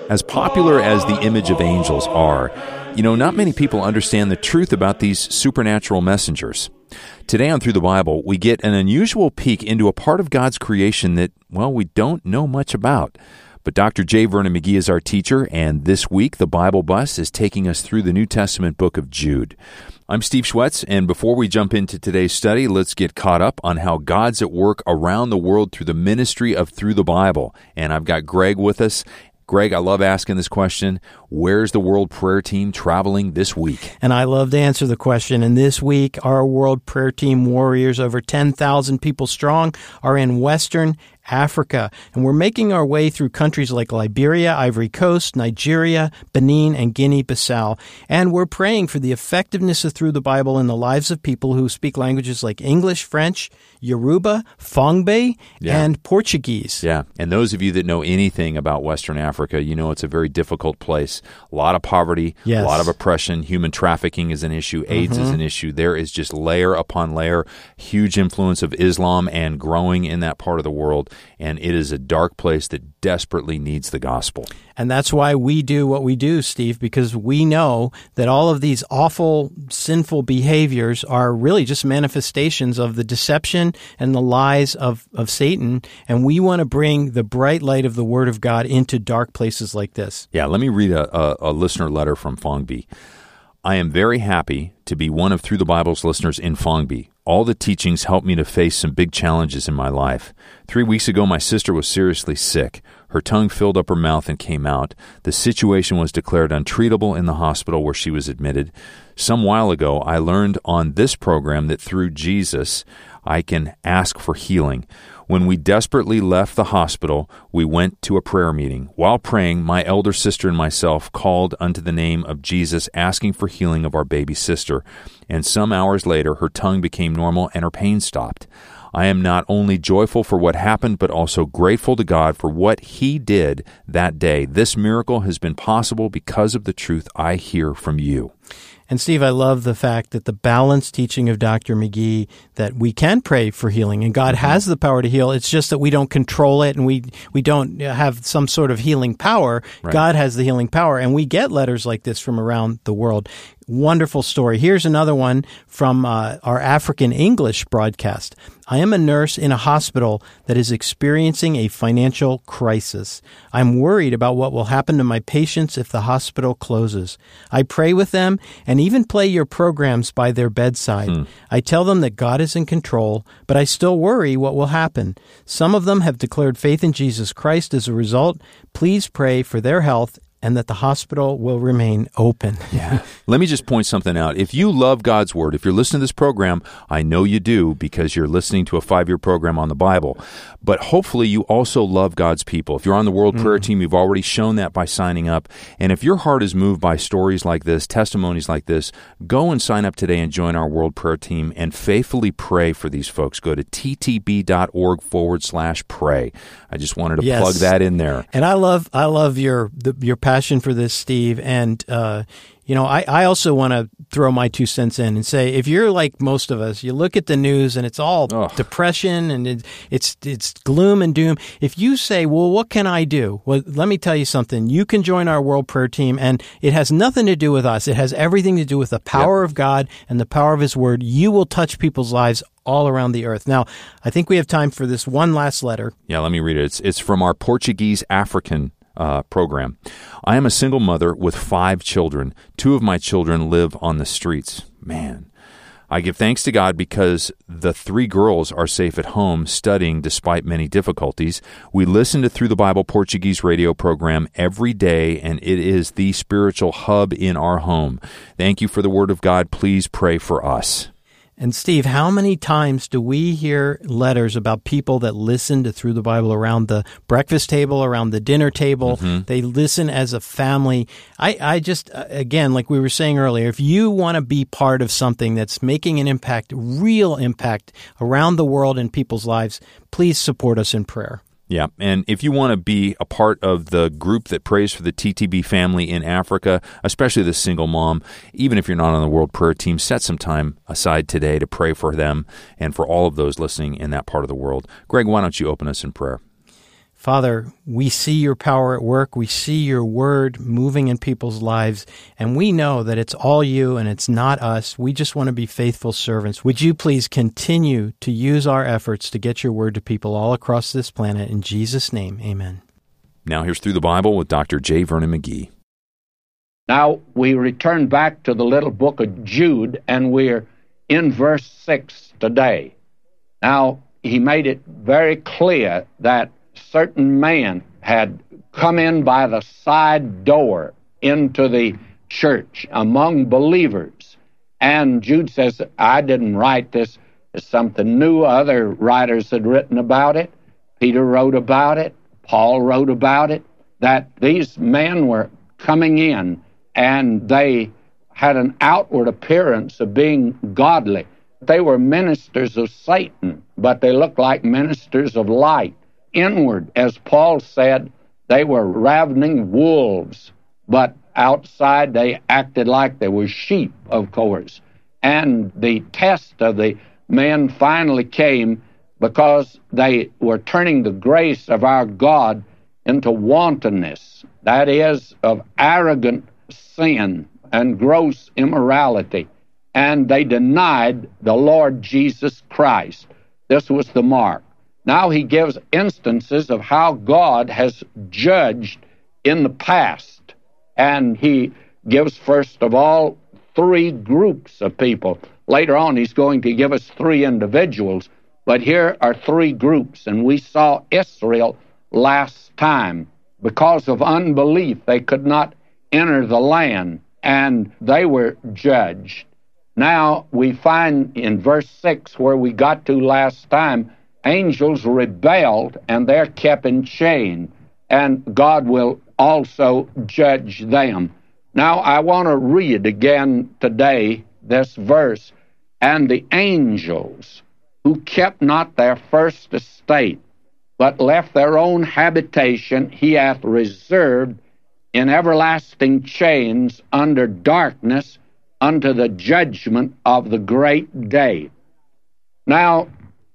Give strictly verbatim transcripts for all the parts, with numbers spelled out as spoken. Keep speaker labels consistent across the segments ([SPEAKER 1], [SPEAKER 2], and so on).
[SPEAKER 1] As popular as the image of angels are, you know, not many people understand the truth about these supernatural messengers. Today on Through the Bible, we get an unusual peek into a part of God's creation that, well, we don't know much about. But Doctor J. Vernon McGee is our teacher, and this week the Bible Bus is taking us through the New Testament book of Jude. I'm Steve Schwetz, and before we jump into today's study, let's get caught up on how God's at work around the world through the ministry of Through the Bible. And I've got Greg with us. Greg, I love asking this question. Where's the World Prayer Team traveling this week?
[SPEAKER 2] And I love to answer the question. And this week, our World Prayer Team warriors, over ten thousand people strong, are in Western Africa. And we're making our way through countries like Liberia, Ivory Coast, Nigeria, Benin, and Guinea-Bissau. And we're praying for the effectiveness of Through the Bible in the lives of people who speak languages like English, French, Yoruba, Fongbe,
[SPEAKER 1] yeah.
[SPEAKER 2] and Portuguese.
[SPEAKER 1] Yeah, and those of you that know anything about Western Africa, you know it's a very difficult place. A lot of poverty,
[SPEAKER 2] yes.
[SPEAKER 1] a lot of oppression, human trafficking is an issue, AIDS
[SPEAKER 2] mm-hmm.
[SPEAKER 1] is an issue. There is just layer upon layer, huge influence of Islam and growing in that part of the world. And it is a dark place that desperately needs the gospel.
[SPEAKER 2] And that's why we do what we do, Steve, because we know that all of these awful, sinful behaviors are really just manifestations of the deception and the lies of, of Satan. And we want to bring the bright light of the Word of God into dark places like this.
[SPEAKER 1] Yeah, let me read a, a, a listener letter from Fongbe. I am very happy to be one of Through the Bible's listeners in Fongbe. All the teachings helped me to face some big challenges in my life. Three weeks ago, my sister was seriously sick. Her tongue filled up her mouth and came out. The situation was declared untreatable in the hospital where she was admitted. Some while ago, I learned on this program that through Jesus, I can ask for healing. When we desperately left the hospital, we went to a prayer meeting. While praying, my elder sister and myself called unto the name of Jesus, asking for healing of our baby sister. And some hours later, her tongue became normal and her pain stopped. I am not only joyful for what happened, but also grateful to God for what He did that day. This miracle has been possible because of the truth I hear from you.
[SPEAKER 2] And Steve, I love the fact that the balanced teaching of Doctor McGee that we can pray for healing and God has the power to heal. It's just that we don't control it and we we don't have some sort of healing power.
[SPEAKER 1] Right.
[SPEAKER 2] God has the healing power. And we get letters like this from around the world. Wonderful story. Here's another one from uh, our African English broadcast. I am a nurse in a hospital that is experiencing a financial crisis. I'm worried about what will happen to my patients if the hospital closes. I pray with them and even play your programs by their bedside. Hmm. I tell them that God is in control, but I still worry what will happen. Some of them have declared faith in Jesus Christ as a result. Please pray for their health and that the hospital will remain open.
[SPEAKER 1] Yeah. Let me just point something out. If you love God's Word, if you're listening to this program, I know you do because you're listening to a five-year program on the Bible. But hopefully you also love God's people. If you're on the World mm. Prayer Team, you've already shown that by signing up. And if your heart is moved by stories like this, testimonies like this, go and sign up today and join our World Prayer Team and faithfully pray for these folks. Go to ttb.org forward slash pray. I just wanted to
[SPEAKER 2] yes.
[SPEAKER 1] plug that in there.
[SPEAKER 2] And I love I love your the, your passion for this, Steve. And, uh, you know, I, I also want to throw my two cents in and say, if you're like most of us, you look at the news and it's all oh. depression and it, it's it's gloom and doom. If you say, well, what can I do? Well, let me tell you something. You can join our World Prayer Team, and it has nothing to do with us. It has everything to do with the power yep. of God and the power of His Word. You will touch people's lives all around the earth. Now, I think we have time for this one last letter.
[SPEAKER 1] Yeah, let me read it. It's, it's from our Portuguese African Uh, program. I am a single mother with five children. Two of my children live on the streets. Man, I give thanks to God because the three girls are safe at home studying despite many difficulties. We listen to Through the Bible Portuguese radio program every day, and it is the spiritual hub in our home. Thank you for the Word of God. Please pray for us.
[SPEAKER 2] And Steve, how many times do we hear letters about people that listen to Through the Bible around the breakfast table, around the dinner table? Mm-hmm. They listen as a family. I, I just, again, like we were saying earlier, if you want to be part of something that's making an impact, real impact around the world in people's lives, please support us in prayer.
[SPEAKER 1] Yeah, and if you want to be a part of the group that prays for the T T B family in Africa, especially the single mom, even if you're not on the World Prayer Team, set some time aside today to pray for them and for all of those listening in that part of the world. Greg, why don't you open us in prayer?
[SPEAKER 2] Father, we see your power at work. We see your word moving in people's lives, and we know that it's all you and it's not us. We just want to be faithful servants. Would you please continue to use our efforts to get your word to people all across this planet? In Jesus' name, amen.
[SPEAKER 1] Now here's Through the Bible with Doctor J. Vernon McGee.
[SPEAKER 3] Now we return back to the little book of Jude, and we're in verse six today. Now, he made it very clear that certain man had come in by the side door into the church among believers. And Jude says, I didn't write this. It's something new. Other writers had written about it. Peter wrote about it. Paul wrote about it, that these men were coming in and they had an outward appearance of being godly. They were ministers of Satan, but they looked like ministers of light. Inward, as Paul said, they were ravening wolves, but outside they acted like they were sheep, of course. And the test of the men finally came because they were turning the grace of our God into wantonness, that is, of arrogant sin and gross immorality. And they denied the Lord Jesus Christ. This was the mark. Now he gives instances of how God has judged in the past. And he gives, first of all, three groups of people. Later on, he's going to give us three individuals. But here are three groups. And we saw Israel last time. Because of unbelief, they could not enter the land, and they were judged. Now we find in verse six, where we got to last time, angels rebelled, and they're kept in chain, and God will also judge them. Now I want to read again today this verse. And the angels who kept not their first estate, but left their own habitation, he hath reserved in everlasting chains under darkness unto the judgment of the great day. Now,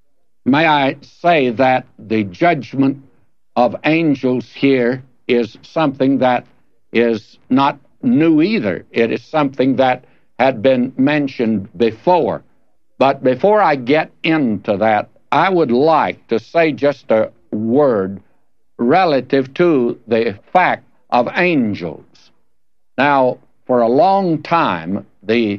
[SPEAKER 3] may I say that the judgment of angels here is something that is not new either. It is something that had been mentioned before. But before I get into that, I would like to say just a word relative to the fact of angels. Now, for a long time, the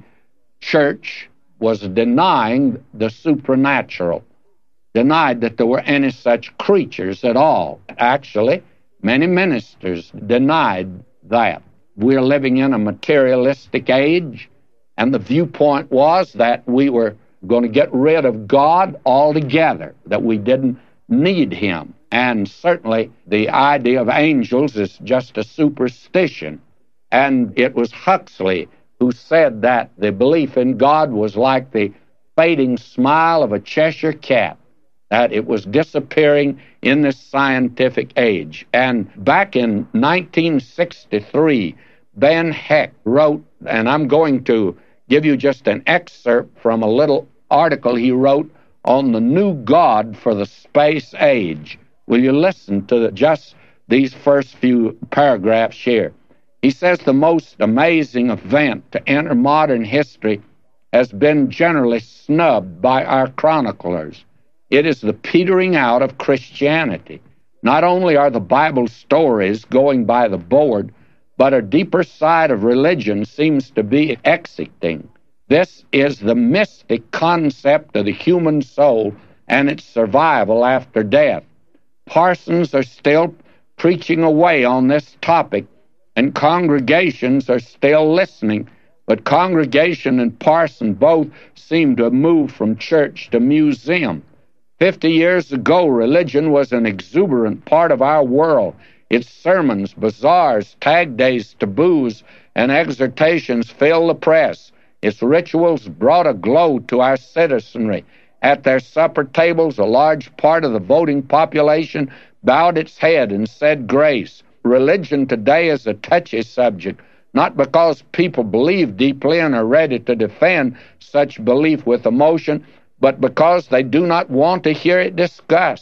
[SPEAKER 3] church was denying the supernatural, denied that there were any such creatures at all. Actually, many ministers denied that. We're living in a materialistic age, and the viewpoint was that we were going to get rid of God altogether, that we didn't need him. And certainly the idea of angels is just a superstition. And it was Huxley who said that the belief in God was like the fading smile of a Cheshire cat, that it was disappearing in this scientific age. And back in nineteen sixty-three, Ben Heck wrote, and I'm going to give you just an excerpt from a little article he wrote on the new God for the space age. Will you listen to the, just these first few paragraphs here? He says the most amazing event to enter modern history has been generally snubbed by our chroniclers. It is the petering out of Christianity. Not only are the Bible stories going by the board, but a deeper side of religion seems to be exiting. This is the mystic concept of the human soul and its survival after death. Parsons are still preaching away on this topic, and congregations are still listening, but congregation and parson both seem to have moved from church to museum. Fifty years ago, religion was an exuberant part of our world. Its sermons, bazaars, tag days, taboos, and exhortations filled the press. Its rituals brought a glow to our citizenry. At their supper tables, a large part of the voting population bowed its head and said grace. Religion today is a touchy subject, not because people believe deeply and are ready to defend such belief with emotion, but because they do not want to hear it discussed.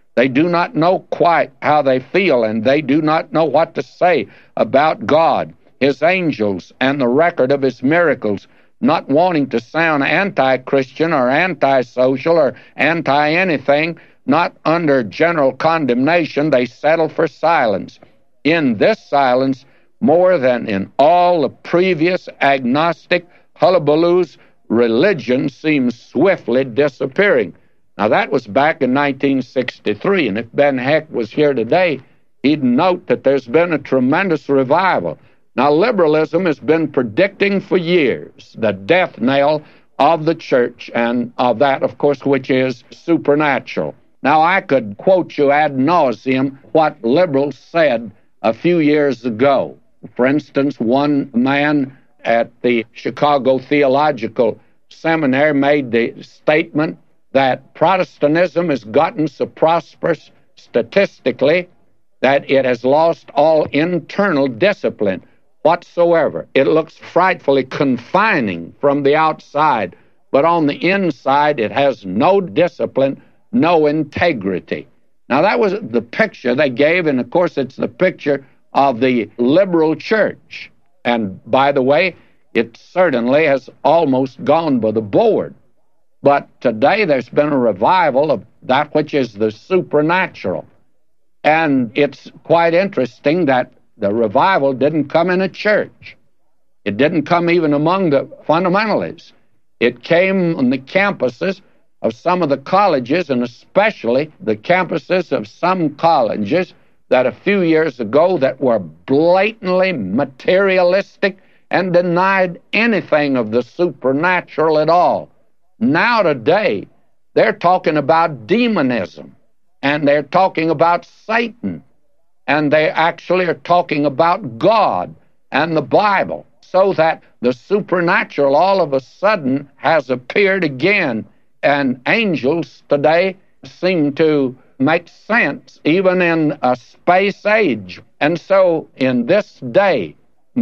[SPEAKER 3] They do not know quite how they feel, and they do not know what to say about God, His angels, and the record of His miracles, not wanting to sound anti-Christian or anti-social or anti-anything, not under general condemnation. They settle for silence. In this silence, more than in all the previous agnostic hullabaloos, religion seems swiftly disappearing. Now, that was back in nineteen sixty-three, and if Ben Heck was here today, he'd note that there's been a tremendous revival. Now, liberalism has been predicting for years the death knell of the church, and of that, of course, which is supernatural. Now, I could quote you ad nauseum what liberals said a few years ago. For instance, one man at the Chicago Theological Seminary made the statement that Protestantism has gotten so prosperous statistically that it has lost all internal discipline whatsoever. It looks frightfully confining from the outside, but on the inside it has no discipline, no integrity. Now, that was the picture they gave, and of course it's the picture of the liberal church. And by the way, it certainly has almost gone by the board. But today there's been a revival of that which is the supernatural. And it's quite interesting that the revival didn't come in a church. It didn't come even among the fundamentalists. It came on the campuses of some of the colleges, and especially the campuses of some colleges that a few years ago that were blatantly materialistic and denied anything of the supernatural at all. Now today, they're talking about demonism, and they're talking about Satan, and they actually are talking about God and the Bible, so that the supernatural all of a sudden has appeared again, and angels today seem to make sense even in a space age. And so in this day,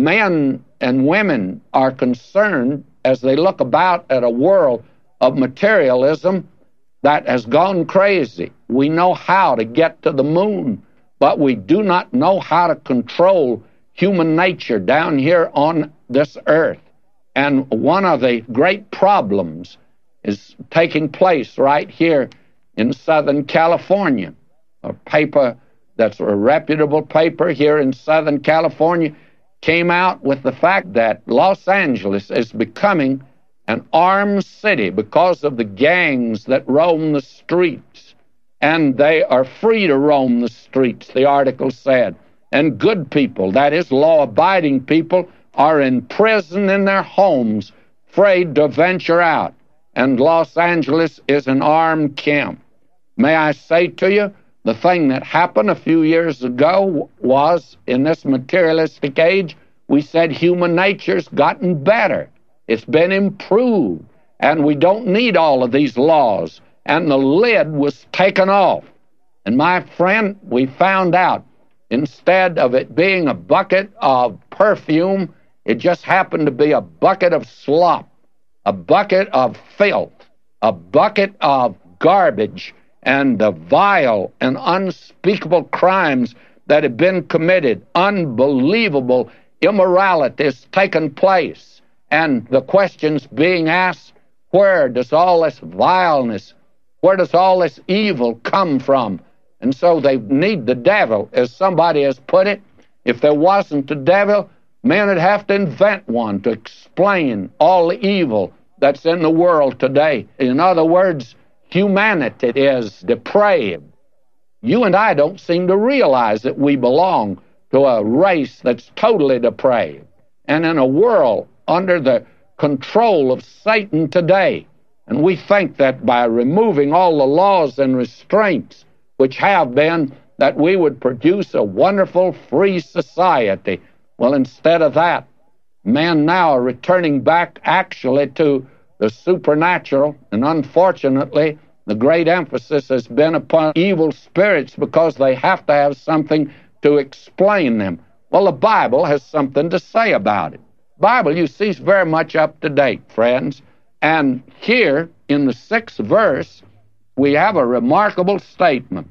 [SPEAKER 3] men and women are concerned as they look about at a world of materialism that has gone crazy. We know how to get to the moon, but we do not know how to control human nature down here on this earth. And one of the great problems is taking place right here in Southern California. A paper that's a reputable paper here in Southern California came out with the fact that Los Angeles is becoming an armed city because of the gangs that roam the streets. And they are free to roam the streets, the article said. And good people, that is, law-abiding people, are in prison in their homes, afraid to venture out. And Los Angeles is an armed camp. May I say to you, the thing that happened a few years ago was, in this materialistic age, we said human nature's gotten better. It's been improved, and we don't need all of these laws. And the lid was taken off. And my friend, we found out, instead of it being a bucket of perfume, it just happened to be a bucket of slop, a bucket of filth, a bucket of garbage, and the vile and unspeakable crimes that have been committed. Unbelievable immorality has taken place. And the questions being asked, where does all this vileness, where does all this evil come from? And so they need the devil. As somebody has put it, if there wasn't the devil, men would have to invent one to explain all the evil that's in the world today. In other words, humanity is depraved. You and I don't seem to realize that we belong to a race that's totally depraved. And in a world under the control of Satan today. And we think that by removing all the laws and restraints which have been, that we would produce a wonderful free society. Well, instead of that, men now are returning back actually to the supernatural, and unfortunately, the great emphasis has been upon evil spirits because they have to have something to explain them. Well, the Bible has something to say about it. Bible, you see, is very much up to date, friends. And here in the sixth verse, we have a remarkable statement.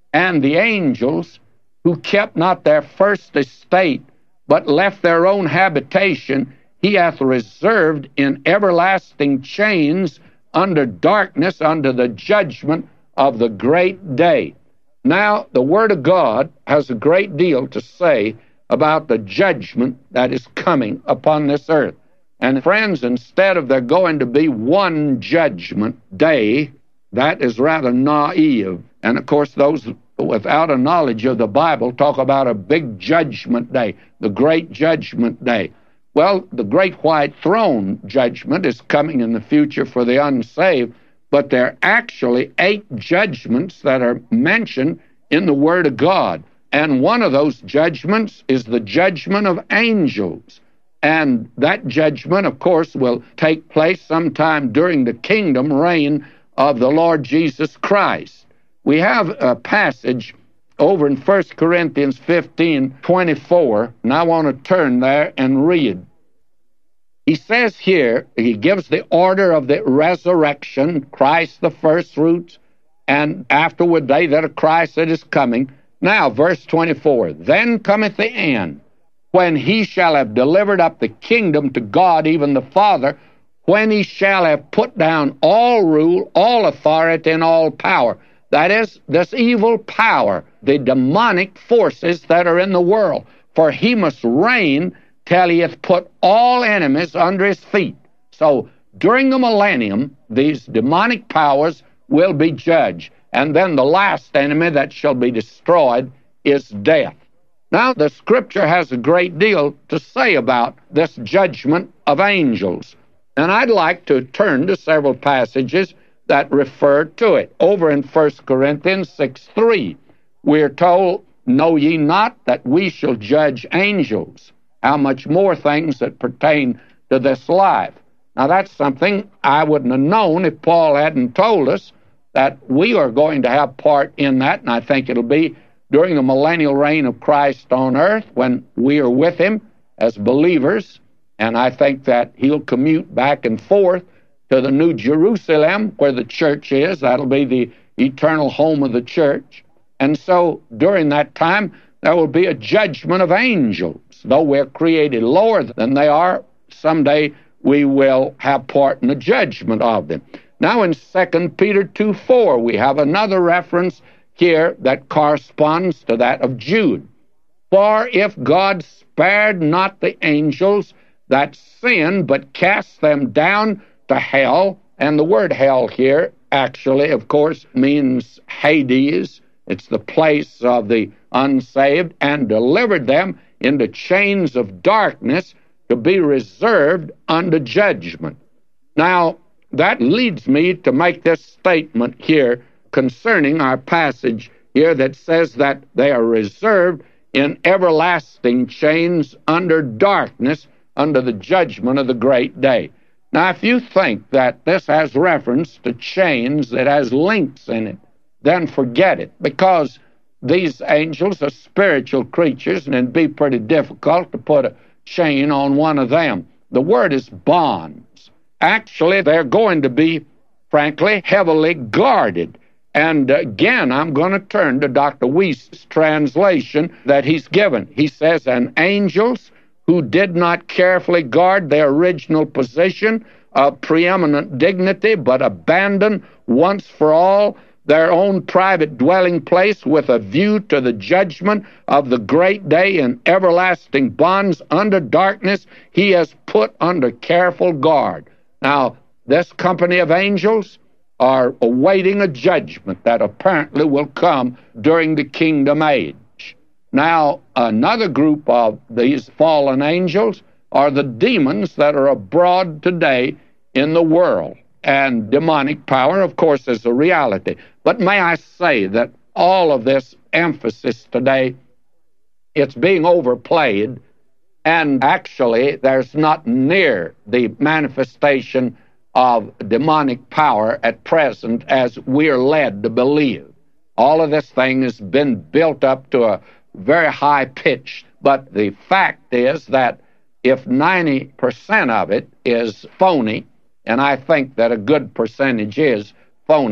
[SPEAKER 3] And the angels, who kept not their first estate, but left their own habitation, he hath reserved in everlasting chains under darkness, under the judgment of the great day. Now, the Word of God has a great deal to say about the judgment that is coming upon this earth. And friends, instead of there going to be one judgment day, that is rather naive. And of course, those without a knowledge of the Bible talk about a big judgment day, the great judgment day. Well, the great white throne judgment is coming in the future for the unsaved, but there are actually eight judgments that are mentioned in the Word of God. And one of those judgments is the judgment of angels. And that judgment, of course, will take place sometime during the kingdom reign of the Lord Jesus Christ. We have a passage over in First Corinthians fifteen twenty-four, and I want to turn there and read. He says here, he gives the order of the resurrection, Christ the first fruits, and afterward they that are Christ that is coming. Now, verse twenty-four, then cometh the end, when he shall have delivered up the kingdom to God, even the Father, when he shall have put down all rule, all authority, and all power. That is, this evil power, the demonic forces that are in the world. For he must reign till he hath put all enemies under his feet. So, during the millennium, these demonic powers will be judged. And then the last enemy that shall be destroyed is death. Now, the Scripture has a great deal to say about this judgment of angels. And I'd like to turn to several passages that refer to it. Over in First Corinthians six three, we're told, know ye not that we shall judge angels? How much more things that pertain to this life? Now, that's something I wouldn't have known if Paul hadn't told us that we are going to have part in that, and I think it'll be during the millennial reign of Christ on earth when we are with him as believers, and I think that he'll commute back and forth to the New Jerusalem where the church is. That'll be the eternal home of the church. And so during that time, there will be a judgment of angels. Though we're created lower than they are, someday we will have part in the judgment of them. Now in Second Peter two four, we have another reference here that corresponds to that of Jude. For if God spared not the angels that sinned, but cast them down to hell, and the word hell here actually, of course, means Hades. It's the place of the unsaved, and delivered them into chains of darkness to be reserved unto judgment. Now, that leads me to make this statement here concerning our passage here that says that they are reserved in everlasting chains under darkness, under the judgment of the great day. Now, if you think that this has reference to chains that has links in it, then forget it, because these angels are spiritual creatures, and it'd be pretty difficult to put a chain on one of them. The word is bonds. Actually, they're going to be, frankly, heavily guarded. And again, I'm going to turn to Doctor Wuest's translation that he's given. He says, and angels who did not carefully guard their original position of preeminent dignity, but abandoned once for all their own private dwelling place with a view to the judgment of the great day in everlasting bonds under darkness, he has put under careful guard. Now, this company of angels are awaiting a judgment that apparently will come during the kingdom age. Now, another group of these fallen angels are the demons that are abroad today in the world. And demonic power, of course, is a reality. But may I say that all of this emphasis today, it's being overplayed, and actually there's not near the manifestation of demonic power at present as we're led to believe. All of this thing has been built up to a very high pitch, but the fact is that if ninety percent of it is phony, and I think that a good percentage is phony,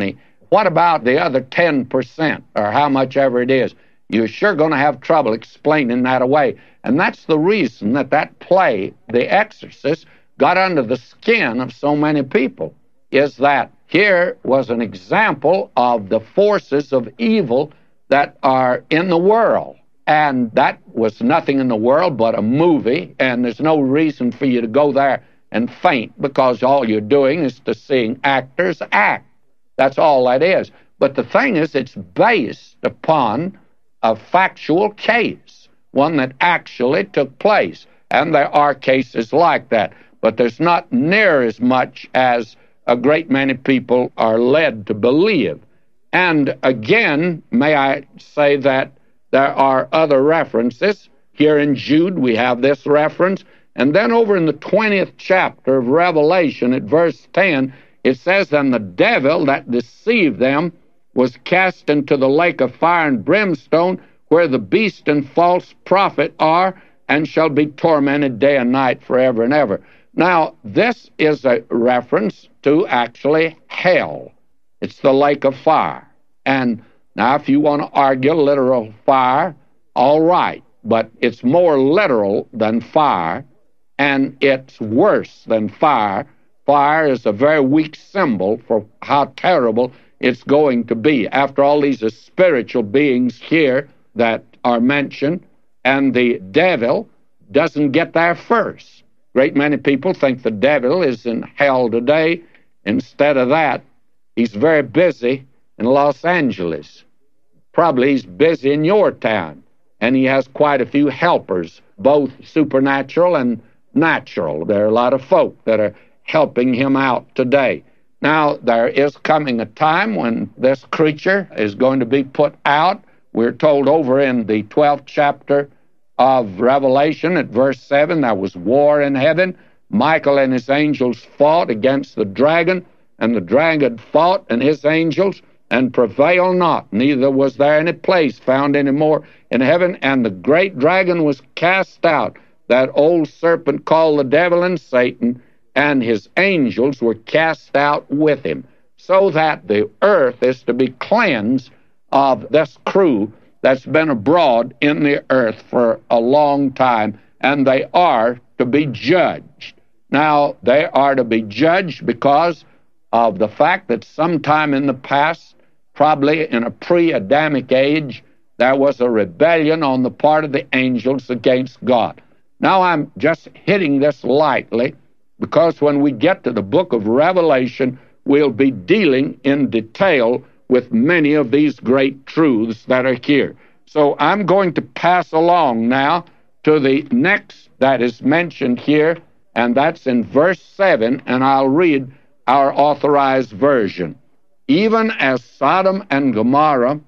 [SPEAKER 3] what about the other ten percent, or how much ever it is? You're sure going to have trouble explaining that away. And that's the reason that that play, The Exorcist, got under the skin of so many people, is that here was an example of the forces of evil that are in the world. And that was nothing in the world but a movie, and there's no reason for you to go there and faint, because all you're doing is to seeing actors act. That's all that is. But the thing is, it's based upon a factual case, one that actually took place. And there are cases like that, but there's not near as much as a great many people are led to believe. And again, may I say that there are other references. Here in Jude, we have this reference. And then over in the twentieth chapter of Revelation, at verse ten, it says, "And the devil that deceived them was cast into the lake of fire and brimstone, where the beast and false prophet are, and shall be tormented day and night forever and ever." Now, this is a reference to actually hell. It's the lake of fire. And now, if you want to argue literal fire, all right, but it's more literal than fire, and it's worse than fire. Fire is a very weak symbol for how terrible it's going to be. After all, these are spiritual beings here that are mentioned, and the devil doesn't get there first. Great many people think the devil is in hell today. Instead of that, he's very busy in Los Angeles. Probably he's busy in your town, and he has quite a few helpers, both supernatural and natural. There are a lot of folk that are helping him out today. Now, there is coming a time when this creature is going to be put out. We're told over in the twelfth chapter of Revelation at verse seven, there was war in heaven. Michael and his angels fought against the dragon, and the dragon fought and his angels, and prevailed not. Neither was there any place found any more in heaven. And the great dragon was cast out, that old serpent called the devil and Satan, and his angels were cast out with him, so that the earth is to be cleansed of this crew that's been abroad in the earth for a long time, and they are to be judged. Now, they are to be judged because of the fact that sometime in the past, probably in a pre-Adamic age, there was a rebellion on the part of the angels against God. Now, I'm just hitting this lightly, because when we get to the book of Revelation, we'll be dealing in detail with many of these great truths that are here. So I'm going to pass along now to the next that is mentioned here, and that's in verse seven, and I'll read our authorized version. "Even as Sodom and Gomorrah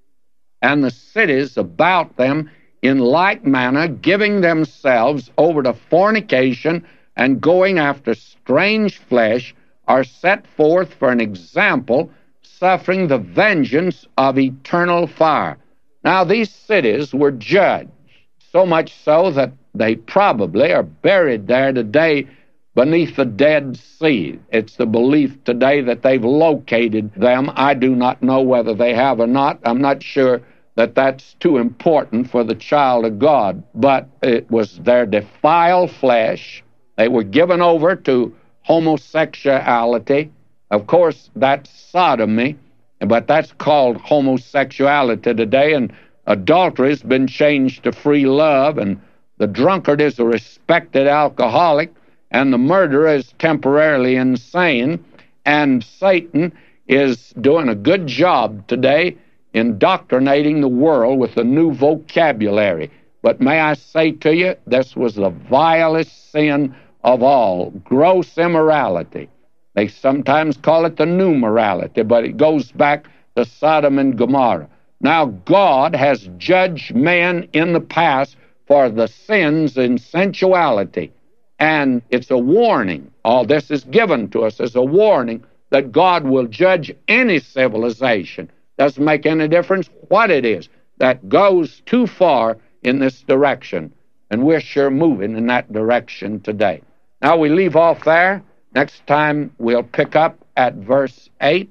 [SPEAKER 3] and the cities about them in like manner, giving themselves over to fornication and going after strange flesh, are set forth for an example, suffering the vengeance of eternal fire." Now, these cities were judged, so much so that they probably are buried there today beneath the Dead Sea. It's the belief today that they've located them. I do not know whether they have or not. I'm not sure that that's too important for the child of God, but it was their defiled flesh. They were given over to homosexuality. Of course, that's sodomy, but that's called homosexuality today, and adultery has been changed to free love, and the drunkard is a respected alcoholic, and the murderer is temporarily insane, and Satan is doing a good job today indoctrinating the world with a new vocabulary. But may I say to you, this was the vilest sin of all, gross immorality. They sometimes call it the new morality, but it goes back to Sodom and Gomorrah. Now, God has judged men in the past for the sins in sensuality, and it's a warning. All this is given to us as a warning that God will judge any civilization. Doesn't make any difference what it is that goes too far in this direction, and we're sure moving in that direction today. Now, we leave off there. Next time, we'll pick up at verse eight,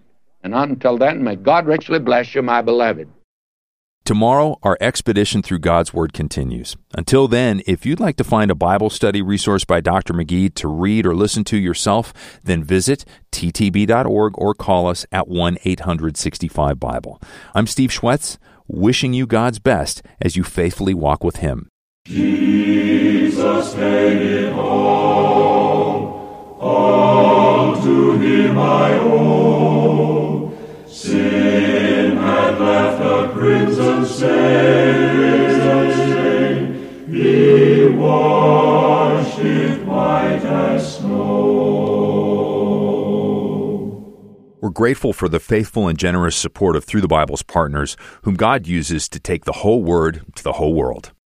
[SPEAKER 3] And until then, may God richly bless you, my beloved.
[SPEAKER 1] Tomorrow, our expedition through God's Word continues. Until then, if you'd like to find a Bible study resource by Doctor McGee to read or listen to yourself, then visit t t b dot org or call us at one eight hundred sixty-five Bible. I'm Steve Schwetz, wishing you God's best as you faithfully walk with Him.
[SPEAKER 4] Jesus paid it all, all to Him I owe. Sin had left a crimson stain, He washed it white as snow.
[SPEAKER 1] We're grateful for the faithful and generous support of Through the Bible's partners, whom God uses to take the whole Word to the whole world.